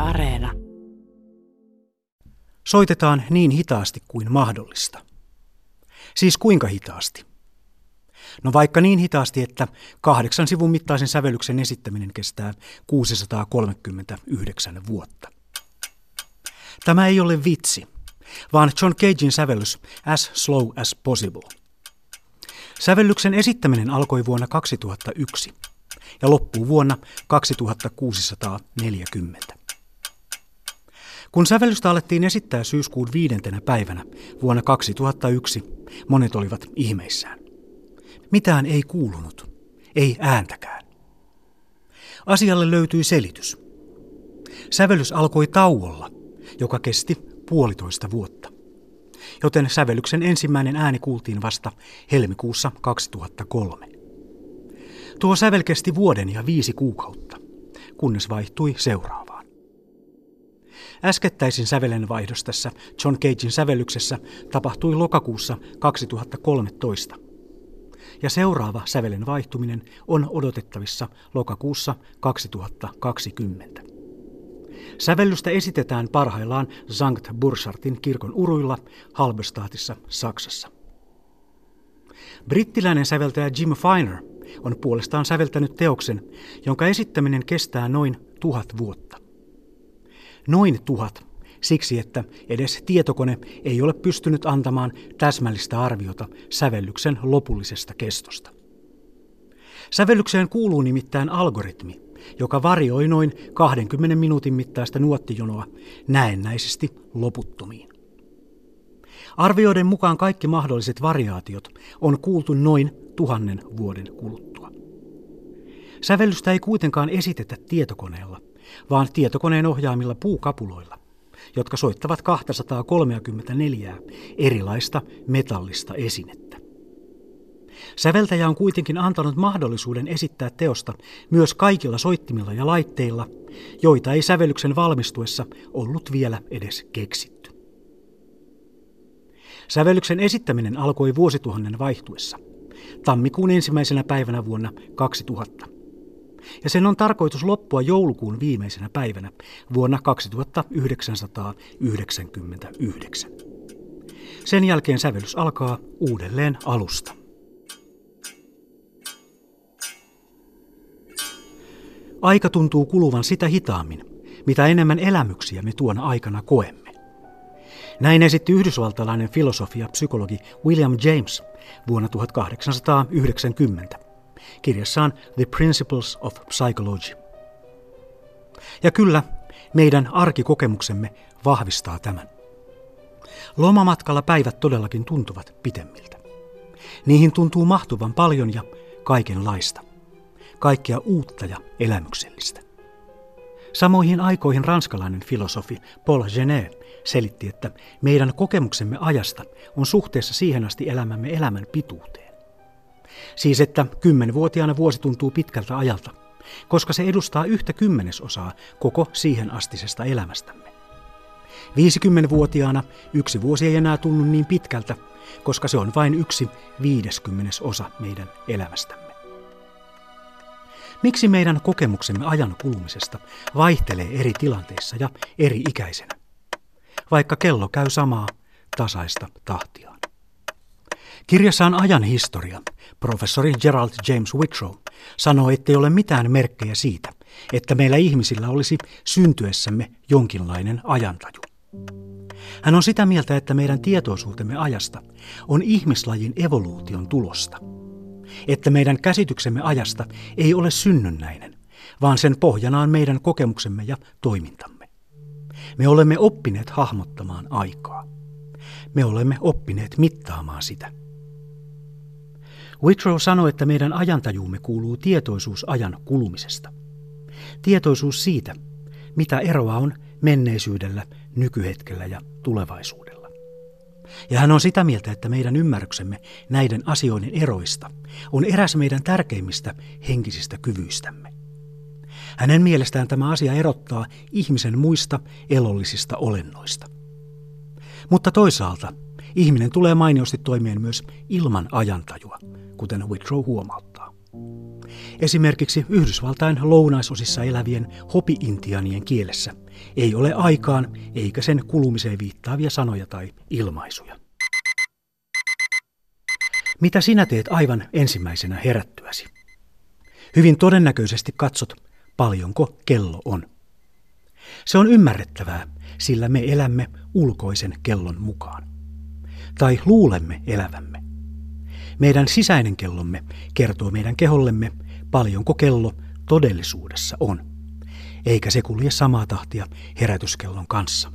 Areena. Soitetaan niin hitaasti kuin mahdollista. Siis kuinka hitaasti? No vaikka niin hitaasti, että 8 sivun mittaisen sävellyksen esittäminen kestää 639 vuotta. Tämä ei ole vitsi, vaan John Cagein sävellys As Slow as Possible. Sävellyksen esittäminen alkoi vuonna 2001 ja loppuu vuonna 2640. Kun sävellystä alettiin esittää syyskuun 5. päivänä vuonna 2001, monet olivat ihmeissään. Mitään ei kuulunut, ei ääntäkään. Asialle löytyi selitys. Sävellys alkoi tauolla, joka kesti 1,5 vuotta, joten sävellyksen ensimmäinen ääni kuultiin vasta helmikuussa 2003. Tuo sävel kesti vuoden ja 5 kuukautta, kunnes vaihtui seuraavaan. Äskettäisin sävelenvaihdos tässä John Cagein sävellyksessä tapahtui lokakuussa 2013, ja seuraava sävelen vaihtuminen on odotettavissa lokakuussa 2020. Sävellystä esitetään parhaillaan Sankt Burchartin kirkon uruilla Halberstadtissa, Saksassa. Brittiläinen säveltäjä Jim Finer on puolestaan säveltänyt teoksen, jonka esittäminen kestää noin 1000 vuotta. Noin 1000, siksi että edes tietokone ei ole pystynyt antamaan täsmällistä arviota sävellyksen lopullisesta kestosta. Sävellykseen kuuluu nimittäin algoritmi, joka varioi noin 20 minuutin mittaista nuottijonoa näennäisesti loputtomiin. Arvioiden mukaan kaikki mahdolliset variaatiot on kuultu noin 1000 vuoden kuluttua. Sävellystä ei kuitenkaan esitetä tietokoneella, vaan tietokoneen ohjaamilla puukapuloilla, jotka soittavat 234 erilaista metallista esinettä. Säveltäjä on kuitenkin antanut mahdollisuuden esittää teosta myös kaikilla soittimilla ja laitteilla, joita ei sävellyksen valmistuessa ollut vielä edes keksitty. Sävellyksen esittäminen alkoi vuosituhannen vaihtuessa, tammikuun 1. päivänä vuonna 2000. Ja sen on tarkoitus loppua joulukuun viimeisenä päivänä vuonna 2999. Sen jälkeen sävellys alkaa uudelleen alusta. Aika tuntuu kuluvan sitä hitaammin, mitä enemmän elämyksiä me tuona aikana koemme. Näin esitti yhdysvaltalainen filosofi ja psykologi William James vuonna 1890 kirjassaan The Principles of Psychology. Ja kyllä, meidän arkikokemuksemme vahvistaa tämän. Lomamatkalla päivät todellakin tuntuvat pitemmiltä. Niihin tuntuu mahtuvan paljon ja kaikenlaista. Kaikkea uutta ja elämyksellistä. Samoihin aikoihin ranskalainen filosofi Paul Genet selitti, että meidän kokemuksemme ajasta on suhteessa siihen asti elämämme elämän pituuteen. Siis että 10-vuotiaana vuosi tuntuu pitkältä ajalta, koska se edustaa 1/10 koko siihen astisesta elämästämme. 50-vuotiaana 1 vuosi ei enää tunnu niin pitkältä, koska se on vain 1/50 meidän elämästämme. Miksi meidän kokemuksemme ajan kulumisesta vaihtelee eri tilanteissa ja eri ikäisenä, vaikka kello käy samaa tasaista tahtiaan? Kirjassaan Ajan historia professori Gerald James Whitrow sanoo, ettei ole mitään merkkejä siitä, että meillä ihmisillä olisi syntyessämme jonkinlainen ajantaju. Hän on sitä mieltä, että meidän tietoisuutemme ajasta on ihmislajin evoluution tulosta. Että meidän käsityksemme ajasta ei ole synnynnäinen, vaan sen pohjana on meidän kokemuksemme ja toimintamme. Me olemme oppineet hahmottamaan aikaa. Me olemme oppineet mittaamaan sitä. Whitrow sanoi, että meidän ajantajuumme kuuluu tietoisuus ajan kulumisesta. Tietoisuus siitä, mitä eroa on menneisyydellä, nykyhetkellä ja tulevaisuudella. Ja hän on sitä mieltä, että meidän ymmärryksemme näiden asioiden eroista on eräs meidän tärkeimmistä henkisistä kyvyistämme. Hänen mielestään tämä asia erottaa ihmisen muista elollisista olennoista. Mutta toisaalta ihminen tulee mainiosti toimeen myös ilman ajantajua, kuten Whitrow huomauttaa. Esimerkiksi Yhdysvaltain lounaisosissa elävien hopi-intiaanien kielessä ei ole aikaan eikä sen kulumiseen viittaavia sanoja tai ilmaisuja. Mitä sinä teet aivan ensimmäisenä herättyäsi? Hyvin todennäköisesti katsot, paljonko kello on. Se on ymmärrettävää, sillä me elämme ulkoisen kellon mukaan. Tai luulemme elävämme. Meidän sisäinen kellomme kertoo meidän kehollemme, paljonko kello todellisuudessa on. Eikä se kulje samaa tahtia herätyskellon kanssa.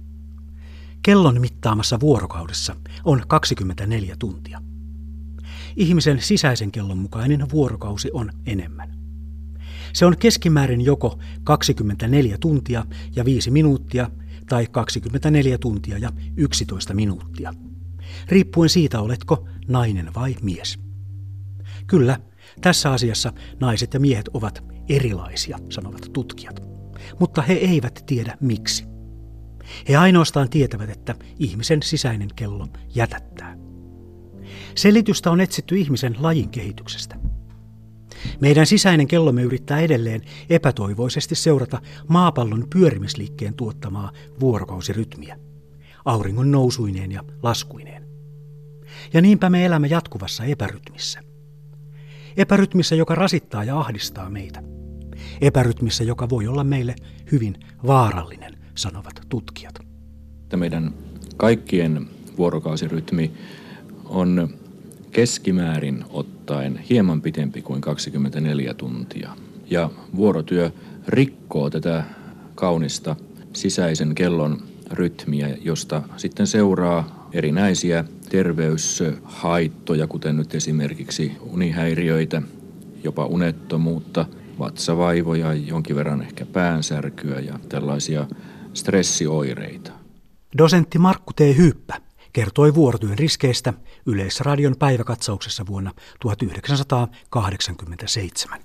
Kellon mittaamassa vuorokaudessa on 24 tuntia. Ihmisen sisäisen kellon mukainen vuorokausi on enemmän. Se on keskimäärin joko 24 tuntia ja 5 minuuttia tai 24 tuntia ja 11 minuuttia, riippuen siitä, oletko nainen vai mies. Kyllä, tässä asiassa naiset ja miehet ovat erilaisia, sanovat tutkijat, mutta he eivät tiedä miksi. He ainoastaan tietävät, että ihmisen sisäinen kello jätättää. Selitystä on etsitty ihmisen lajin kehityksestä. Meidän sisäinen kellomme yrittää edelleen epätoivoisesti seurata maapallon pyörimisliikkeen tuottamaa vuorokausirytmiä, auringon nousuineen ja laskuineen. Ja niinpä me elämme jatkuvassa epärytmissä. Epärytmissä, joka rasittaa ja ahdistaa meitä. Epärytmissä, joka voi olla meille hyvin vaarallinen, sanovat tutkijat. Meidän kaikkien vuorokausirytmi on keskimäärin ottaen hieman pitempi kuin 24 tuntia. Ja vuorotyö rikkoo tätä kaunista sisäisen kellon rytmiä, josta sitten seuraa erinäisiä terveyshaittoja, kuten nyt esimerkiksi unihäiriöitä, jopa unettomuutta, vatsavaivoja, jonkin verran ehkä päänsärkyä ja tällaisia stressioireita. Dosentti Markku T. Hyyppä kertoi vuorotyön riskeistä Yleisradion päiväkatsauksessa vuonna 1987.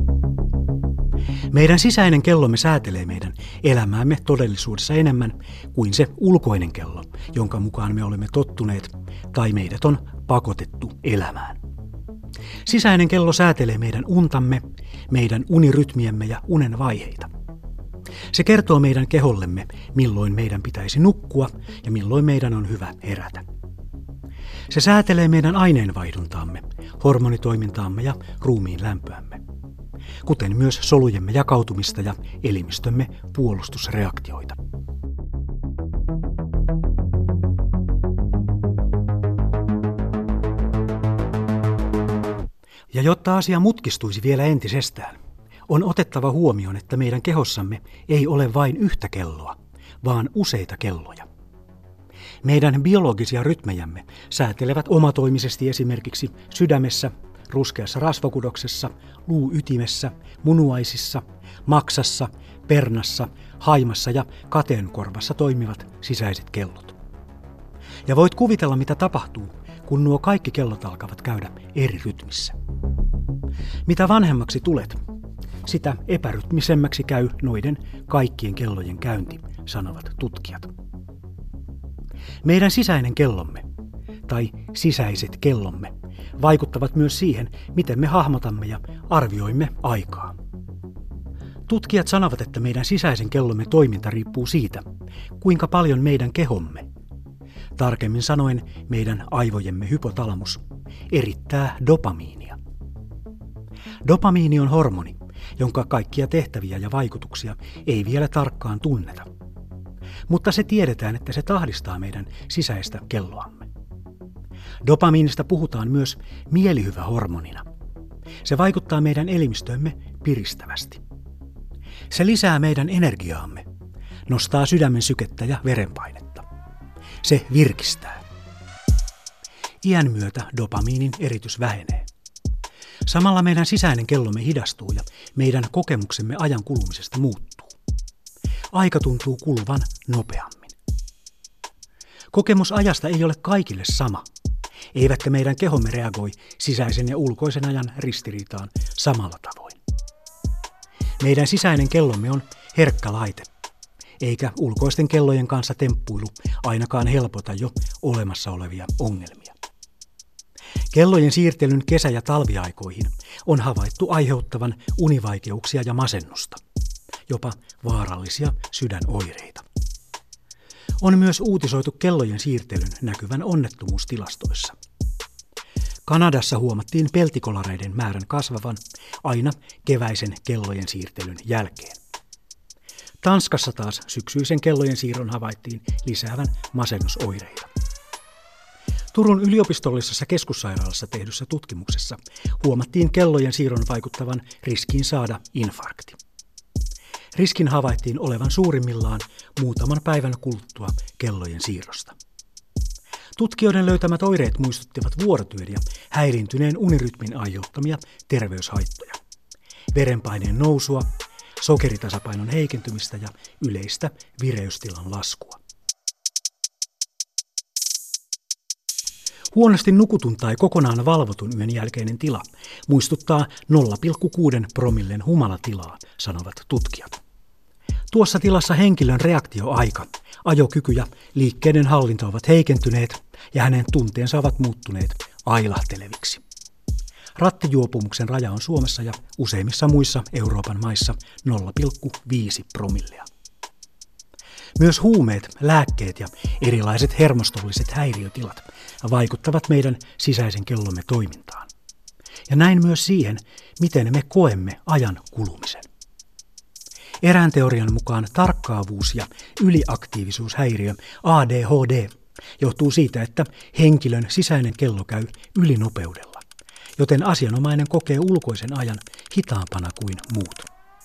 Meidän sisäinen kellomme säätelee meidän elämäämme todellisuudessa enemmän kuin se ulkoinen kello, jonka mukaan me olemme tottuneet tai meidät on pakotettu elämään. Sisäinen kello säätelee meidän untamme, meidän unirytmiemme ja unen vaiheita. Se kertoo meidän kehollemme, milloin meidän pitäisi nukkua ja milloin meidän on hyvä herätä. Se säätelee meidän aineenvaihduntaamme, hormonitoimintaamme ja ruumiin lämpöämme, kuten myös solujemme jakautumista ja elimistömme puolustusreaktioita. Ja jotta asia mutkistuisi vielä entisestään, on otettava huomioon, että meidän kehossamme ei ole vain yhtä kelloa, vaan useita kelloja. Meidän biologisia rytmejämme säätelevät omatoimisesti esimerkiksi sydämessä, ruskeassa rasvakudoksessa, luuytimessä, munuaisissa, maksassa, pernassa, haimassa ja kateenkorvassa toimivat sisäiset kellot. Ja voit kuvitella, mitä tapahtuu, kun nuo kaikki kellot alkavat käydä eri rytmissä. Mitä vanhemmaksi tulet, sitä epärytmisemmäksi käy noiden kaikkien kellojen käynti, sanovat tutkijat. Meidän sisäinen kellomme, tai sisäiset kellomme, vaikuttavat myös siihen, miten me hahmotamme ja arvioimme aikaa. Tutkijat sanovat, että meidän sisäisen kellomme toiminta riippuu siitä, kuinka paljon meidän kehomme, tarkemmin sanoen meidän aivojemme hypotalamus, erittää dopamiinia. Dopamiini on hormoni, jonka kaikkia tehtäviä ja vaikutuksia ei vielä tarkkaan tunneta. Mutta se tiedetään, että se tahdistaa meidän sisäistä kelloamme. Dopamiinista puhutaan myös mielihyvähormonina. Se vaikuttaa meidän elimistöömme piristävästi. Se lisää meidän energiaamme, nostaa sydämen sykettä ja verenpainetta. Se virkistää. Iän myötä dopamiinin eritys vähenee. Samalla meidän sisäinen kellomme hidastuu ja meidän kokemuksemme ajan kulumisesta muuttuu. Aika tuntuu kuluvan nopeammin. Kokemus ajasta ei ole kaikille sama, eivätkä meidän kehomme reagoi sisäisen ja ulkoisen ajan ristiriitaan samalla tavoin. Meidän sisäinen kellomme on herkkä laite, eikä ulkoisten kellojen kanssa temppuilu ainakaan helpota jo olemassa olevia ongelmia. Kellojen siirtelyn kesä- ja talviaikoihin on havaittu aiheuttavan univaikeuksia ja masennusta, jopa vaarallisia sydänoireita. On myös uutisoitu kellojen siirtelyn näkyvän onnettomuustilastoissa. Kanadassa huomattiin peltikolareiden määrän kasvavan aina keväisen kellojen siirtelyn jälkeen. Tanskassa taas syksyisen kellojen siirron havaittiin lisäävän masennusoireita. Turun yliopistollisessa keskussairaalassa tehdyssä tutkimuksessa huomattiin kellojen siirron vaikuttavan riskiin saada infarkti. Riskin havaittiin olevan suurimmillaan muutaman päivän kuluttua kellojen siirrosta. Tutkijoiden löytämät oireet muistuttivat vuorotyön ja häiriintyneen unirytmin aiheuttamia terveyshaittoja, verenpaineen nousua, sokeritasapainon heikentymistä ja yleistä vireystilan laskua. Huonosti nukutun tai kokonaan valvotun yön jälkeinen tila muistuttaa 0,6 promillen humalatilaa, sanovat tutkijat. Tuossa tilassa henkilön reaktioaika, ajokyky ja liikkeiden hallinta ovat heikentyneet ja hänen tunteensa ovat muuttuneet ailahteleviksi. Rattijuopumuksen raja on Suomessa ja useimmissa muissa Euroopan maissa 0,5 promillea. Myös huumeet, lääkkeet ja erilaiset hermostolliset häiriötilat vaikuttavat meidän sisäisen kellomme toimintaan. Ja näin myös siihen, miten me koemme ajan kulumisen. Erään teorian mukaan tarkkaavuus- ja yliaktiivisuushäiriö ADHD johtuu siitä, että henkilön sisäinen kello käy ylinopeudella, joten asianomainen kokee ulkoisen ajan hitaampana kuin muut.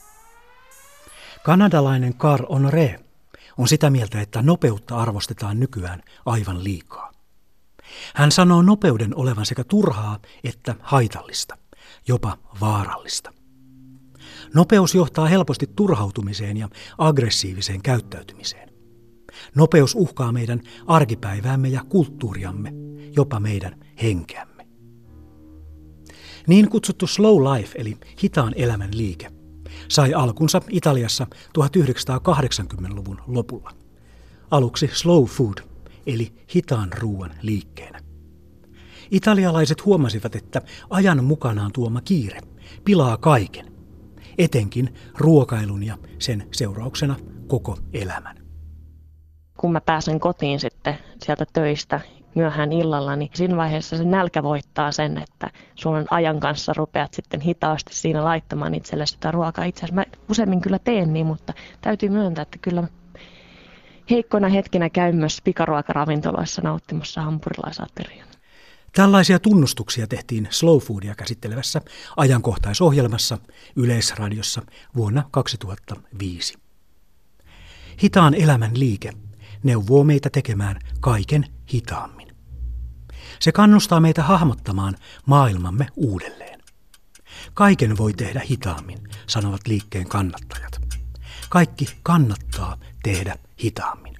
Kanadalainen Carl Honoré on sitä mieltä, että nopeutta arvostetaan nykyään aivan liikaa. Hän sanoo nopeuden olevan sekä turhaa että haitallista, jopa vaarallista. Nopeus johtaa helposti turhautumiseen ja aggressiiviseen käyttäytymiseen. Nopeus uhkaa meidän arkipäiväämme ja kulttuuriamme, jopa meidän henkeämme. Niin kutsuttu slow life eli hitaan elämän liike sai alkunsa Italiassa 1980-luvun lopulla. Aluksi slow food eli hitaan ruoan liikkeenä. Italialaiset huomasivat, että ajan mukanaan tuoma kiire pilaa kaiken, etenkin ruokailun ja sen seurauksena koko elämän. Kun mä pääsen kotiin sitten sieltä töistä myöhään illalla, niin siinä vaiheessa se nälkä voittaa sen, että Suomen ajan kanssa rupeat sitten hitaasti siinä laittamaan itselle sitä ruokaa. Itse asiassa mä useimmin kyllä teen niin, mutta täytyy myöntää, että kyllä heikkoina hetkinä käyn myös pikaruokaravintoloissa nauttimassa hampurilaisateriaa. Tällaisia tunnustuksia tehtiin slow foodia käsittelevässä ajankohtaisohjelmassa Yleisradiossa vuonna 2005. Hitaan elämän liike neuvoo meitä tekemään kaiken hitaammin. Se kannustaa meitä hahmottamaan maailmamme uudelleen. Kaiken voi tehdä hitaammin, sanovat liikkeen kannattajat. Kaikki kannattaa tehdä hitaammin.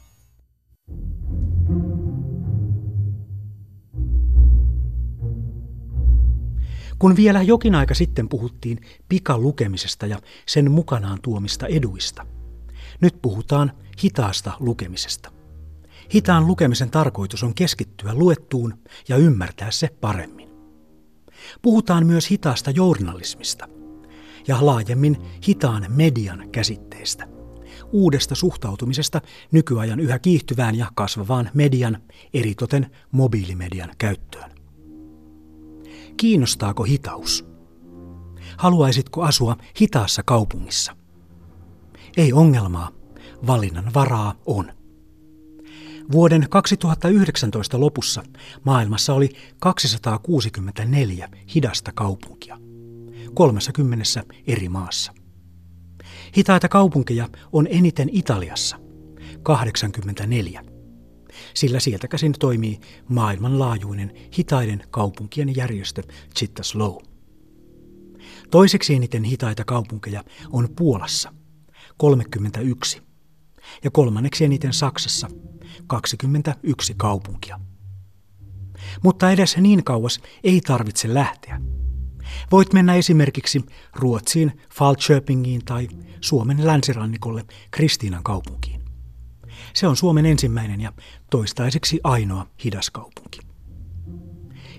Kun vielä jokin aika sitten puhuttiin pikalukemisesta ja sen mukanaan tuomista eduista, nyt puhutaan hitaasta lukemisesta. Hitaan lukemisen tarkoitus on keskittyä luettuun ja ymmärtää se paremmin. Puhutaan myös hitaasta journalismista ja laajemmin hitaan median käsitteestä, uudesta suhtautumisesta nykyajan yhä kiihtyvään ja kasvavaan median, eritoten mobiilimedian käyttöön. Kiinnostaako hitaus? Haluaisitko asua hitaassa kaupungissa? Ei ongelmaa, valinnan varaa on. Vuoden 2019 lopussa maailmassa oli 264 hidasta kaupunkia, 30 eri maassa. Hitaita kaupunkeja on eniten Italiassa, 84, sillä sieltä käsin toimii maailmanlaajuinen hitaiden kaupunkien järjestö Città Slow. Toiseksi eniten hitaita kaupunkeja on Puolassa, 31, ja kolmanneksi eniten Saksassa, 21 kaupunkia. Mutta edes niin kauas ei tarvitse lähteä. Voit mennä esimerkiksi Ruotsiin, Falköpingiin tai Suomen länsirannikolle Kristiinan kaupunkiin. Se on Suomen ensimmäinen ja toistaiseksi ainoa hidas kaupunki.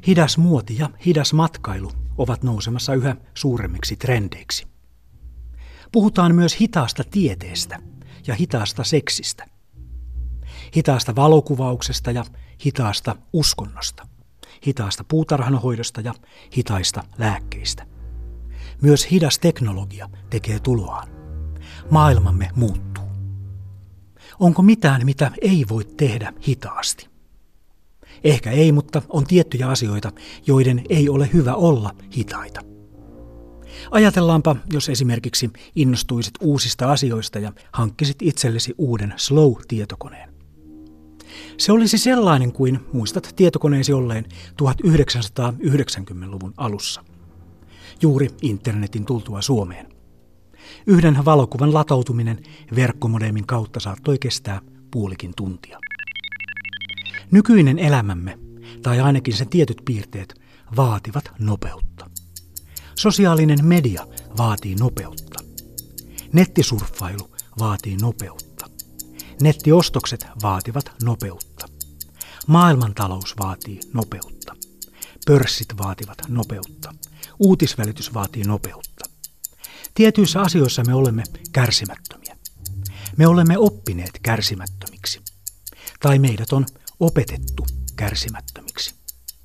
Hidas muoti ja hidas matkailu ovat nousemassa yhä suuremmiksi trendeiksi. Puhutaan myös hitaasta tieteestä ja hitaasta seksistä. Hitaasta valokuvauksesta ja hitaasta uskonnosta. Hitaasta puutarhanhoidosta ja hitaista lääkkeistä. Myös hidas teknologia tekee tuloaan. Maailmamme muuttuu. Onko mitään, mitä ei voi tehdä hitaasti? Ehkä ei, mutta on tiettyjä asioita, joiden ei ole hyvä olla hitaita. Ajatellaanpa, jos esimerkiksi innostuisit uusista asioista ja hankkisit itsellesi uuden slow-tietokoneen. Se olisi sellainen kuin muistat tietokoneesi olleen 1990-luvun alussa. Juuri internetin tultua Suomeen. Yhden valokuvan latautuminen verkkomodemin kautta saattoi kestää puolikin tuntia. Nykyinen elämämme, tai ainakin sen tietyt piirteet, vaativat nopeutta. Sosiaalinen media vaatii nopeutta. Nettisurffailu vaatii nopeutta. Nettiostokset vaativat nopeutta. Maailmantalous vaatii nopeutta. Pörssit vaativat nopeutta. Uutisvälitys vaatii nopeutta. Tietyissä asioissa me olemme kärsimättömiä. Me olemme oppineet kärsimättömiksi. Tai meidät on opetettu kärsimättömiksi.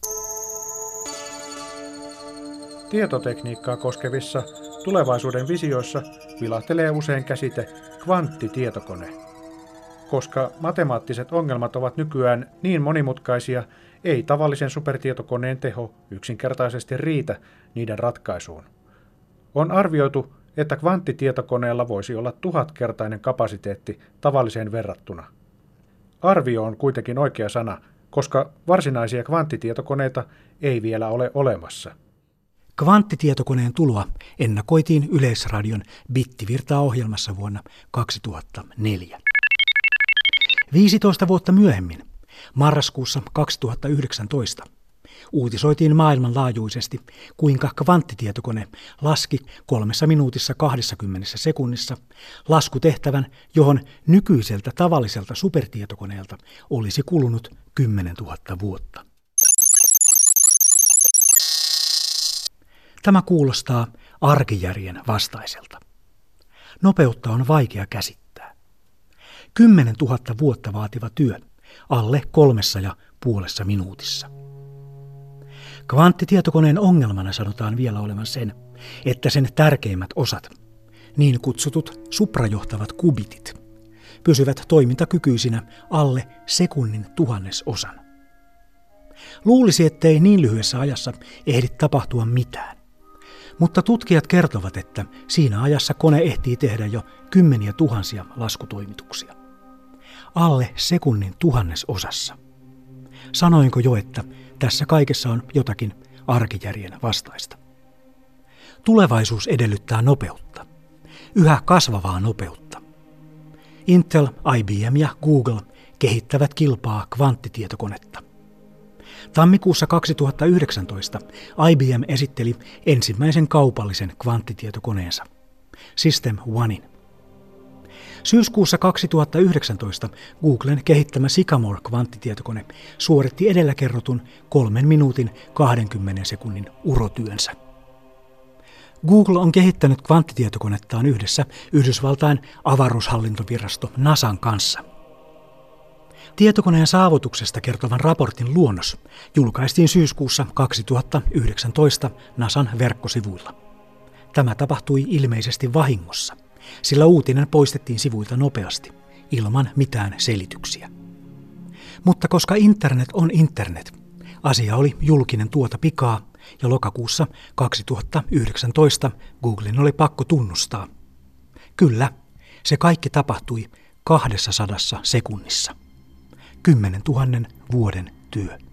Tietotekniikkaa koskevissa tulevaisuuden visioissa vilahtelee usein käsite kvanttitietokone. Koska matemaattiset ongelmat ovat nykyään niin monimutkaisia, ei tavallisen supertietokoneen teho yksinkertaisesti riitä niiden ratkaisuun. On arvioitu, että kvanttitietokoneella voisi olla 1000-kertainen kapasiteetti tavalliseen verrattuna. Arvio on kuitenkin oikea sana, koska varsinaisia kvanttitietokoneita ei vielä ole olemassa. Kvanttitietokoneen tuloa ennakoitiin Yleisradion Bittivirtaa-ohjelmassa vuonna 2004. 15 vuotta myöhemmin, marraskuussa 2019, uutisoitiin maailmanlaajuisesti, kuinka kvanttitietokone laski 3 minuutissa 20 sekunnissa laskutehtävän, johon nykyiseltä tavalliselta supertietokoneelta olisi kulunut 10 000 vuotta. Tämä kuulostaa arkijärjen vastaiselta. Nopeutta on vaikea käsittää. 10 000 vuotta vaativa työ alle 3,5 minuutissa. Kvanttitietokoneen ongelmana sanotaan vielä olevan sen, että sen tärkeimmät osat, niin kutsutut suprajohtavat kubitit, pysyvät toimintakykyisinä alle sekunnin 1000-osan. Luulisi, ettei niin lyhyessä ajassa ehdi tapahtua mitään. Mutta tutkijat kertovat, että siinä ajassa kone ehtii tehdä jo 10 000 laskutoimituksia. Alle sekunnin 1000-osassa. Sanoinko jo, että tässä kaikessa on jotakin arkijärjen vastaista. Tulevaisuus edellyttää nopeutta. Yhä kasvavaa nopeutta. Intel, IBM ja Google kehittävät kilpaa kvanttitietokonetta. Tammikuussa 2019 IBM esitteli ensimmäisen kaupallisen kvanttitietokoneensa, System Onein. Syyskuussa 2019 Googlen kehittämä Sycamore-kvanttitietokone suoritti edellä kerrotun 3 minuutin 20 sekunnin urotyönsä. Google on kehittänyt kvanttitietokonettaan yhdessä Yhdysvaltain avaruushallintovirasto NASAn kanssa. Tietokoneen saavutuksesta kertovan raportin luonnos julkaistiin syyskuussa 2019 NASAn verkkosivuilla. Tämä tapahtui ilmeisesti vahingossa, sillä uutinen poistettiin sivuilta nopeasti, ilman mitään selityksiä. Mutta koska internet on internet, asia oli julkinen tuota pikaa ja lokakuussa 2019 Googlen oli pakko tunnustaa. Kyllä, se kaikki tapahtui 200 sekunnissa. 10 000 vuoden työ.